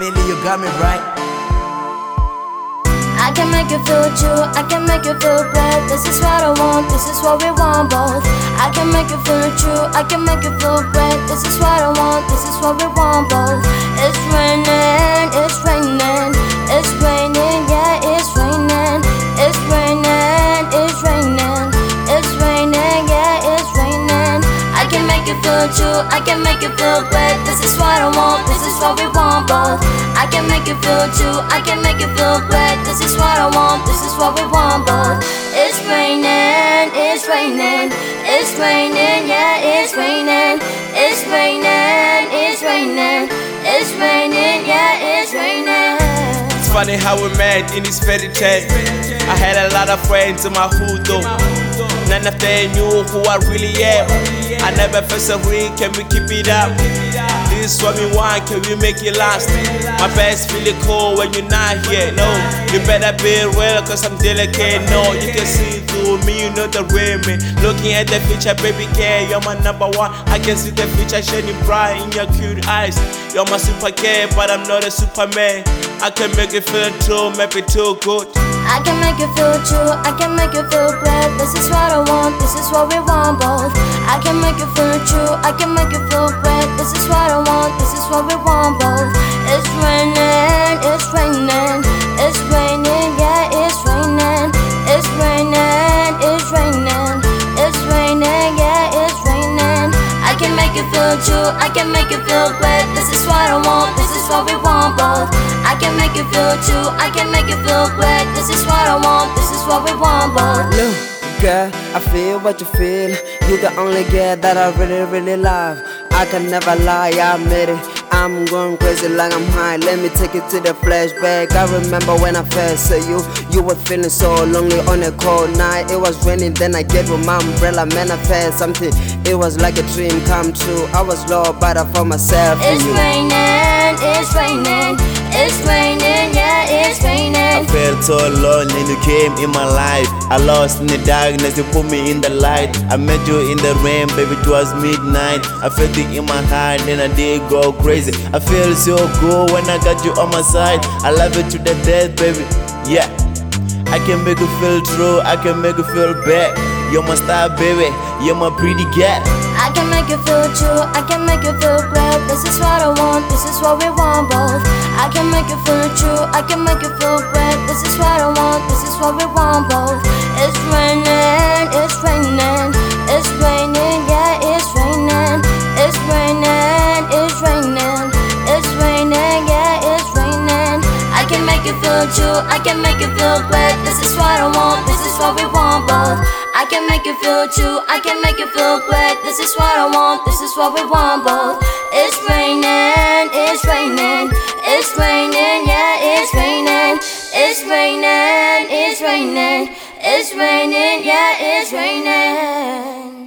Baby, you got me right. I can make you feel true, I can make you feel great. This is what I want, this is what we want both. I can make you feel true, I can make you feel great. This is what I want, this is what we want both. It's raining, it's raining, it's raining, yeah, it's raining. It's raining, it's raining, it's raining, yeah, it's raining. I can make you feel true, I can make you feel great. This is what I want, this is what we want both. I can make you feel true, I can make you feel great. This is what I want, this is what we want both. It's raining, it's raining, it's raining, yeah, it's raining. It's raining, it's raining, it's raining, yeah, it's raining. It's funny how we met in this fairy tale. I had a lot of friends in my hood though. None of them knew who I really am. I never felt so real, can we keep it up? This is what we want, can we make it last? My best feeling cold when you're not here, no. You better be real, cause I'm delicate, no. You can see through me, you know the real me. Looking at the future, baby girl, you're my number one. I can see the future shining bright in your cute eyes. You're my super girl, but I'm not a superman. I can make you feel true, maybe too good. I can make you feel true, I can make you feel great. This is what I want, this is what we want both. I can make you feel true, I can make you feel great. This is what I want, this is what we want both. It's raining, it's raining, it's raining, yeah, it's raining. It's raining, it's raining, it's raining, yeah, it's raining. I can make you feel true, I can make you feel great. This is what I want, this is what we want both. I can make you feel true, I can make you feel great. This is what I want, this is what we want both. Look, girl, I feel what you feel. You're the only girl that I really love. I can never lie, I admit it. I'm going crazy like I'm high. Let me take you to the flashback. I remember when I first saw you. You were feeling so lonely on a cold night. It was raining, then I gave you my umbrella. Man, I felt something. It was like a dream come true. I was low, but I found myself in It's you. raining, it's raining, it's raining, yeah, it's raining. I felt so alone and you came in my life. I lost in the darkness, you put me in the light. I met you in the rain, baby, it was midnight. I felt it in my heart, then I did go crazy. I feel so good when I got you on my side. I love you to the death, baby, yeah. I can make you feel true, I can make you feel bad. You're my star, baby, you're my pretty girl. I can make you feel true, I can make you feel great. This is what I want, this is what we want both. I can make you feel true, I can make you feel great. This is what I want, this is what we want both. It's raining, it's raining, it's raining, yeah, it's raining. It's raining, it's raining, it's raining, yeah, it's raining. I can make you feel true, I can make you feel great. This is what I want, this is what we want both. I can make you feel true, I can make you feel great. This is what I want, this is what we want both. It's raining, it's raining, it's raining, yeah, it's raining. It's raining, it's raining, it's raining, yeah, it's raining.